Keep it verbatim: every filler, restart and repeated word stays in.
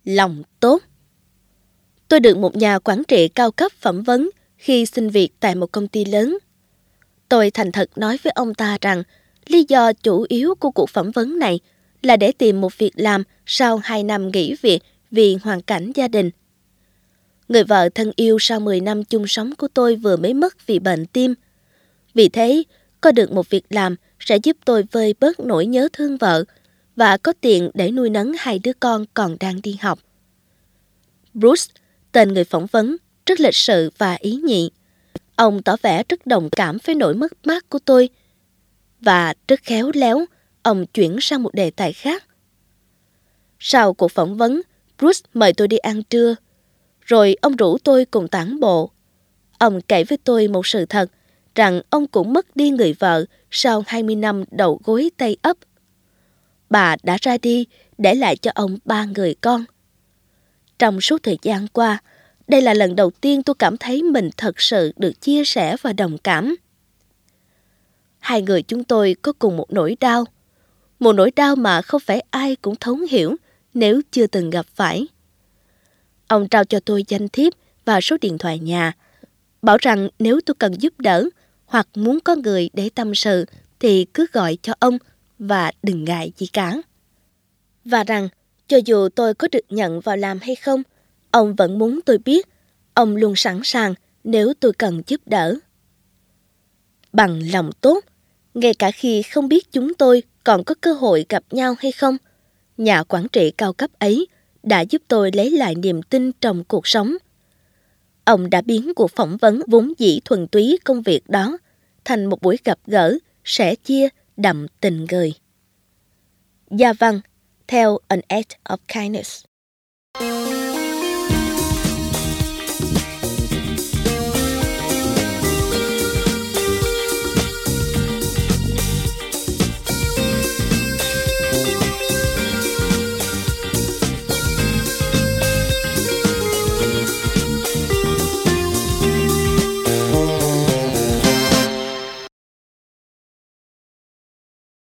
Lòng tốt. Tôi được một nhà quản trị cao cấp phỏng vấn khi xin việc tại một công ty lớn. Tôi thành thật nói với ông ta rằng lý do chủ yếu của cuộc phỏng vấn này là để tìm một việc làm sau hai năm nghỉ việc vì hoàn cảnh gia đình. Người vợ thân yêu sau mười năm chung sống của tôi vừa mới mất vì bệnh tim. Vì thế, có được một việc làm sẽ giúp tôi vơi bớt nỗi nhớ thương vợ và có tiền để nuôi nấng hai đứa con còn đang đi học. Bruce, tên người phỏng vấn, rất lịch sự và ý nhị. Ông tỏ vẻ rất đồng cảm với nỗi mất mát của tôi. Và rất khéo léo, ông chuyển sang một đề tài khác. Sau cuộc phỏng vấn, Bruce mời tôi đi ăn trưa. Rồi ông rủ tôi cùng tản bộ. Ông kể với tôi một sự thật, rằng ông cũng mất đi người vợ sau hai mươi năm đầu gối tay ấp. Bà đã ra đi, để lại cho ông ba người con. Trong suốt thời gian qua, đây là lần đầu tiên tôi cảm thấy mình thật sự được chia sẻ và đồng cảm. Hai người chúng tôi có cùng một nỗi đau. Một nỗi đau mà không phải ai cũng thấu hiểu nếu chưa từng gặp phải. Ông trao cho tôi danh thiếp và số điện thoại nhà, bảo rằng nếu tôi cần giúp đỡ hoặc muốn có người để tâm sự thì cứ gọi cho ông và đừng ngại gì cả. Và rằng cho dù tôi có được nhận vào làm hay không, ông vẫn muốn tôi biết ông luôn sẵn sàng nếu tôi cần giúp đỡ. Bằng lòng tốt, ngay cả khi không biết chúng tôi còn có cơ hội gặp nhau hay không, nhà quản trị cao cấp ấy đã giúp tôi lấy lại niềm tin trong cuộc sống. Ông đã biến cuộc phỏng vấn vốn dĩ thuần túy công việc đó thành một buổi gặp gỡ, sẻ chia đậm tình người. Gia văn, theo An Act of Kindness.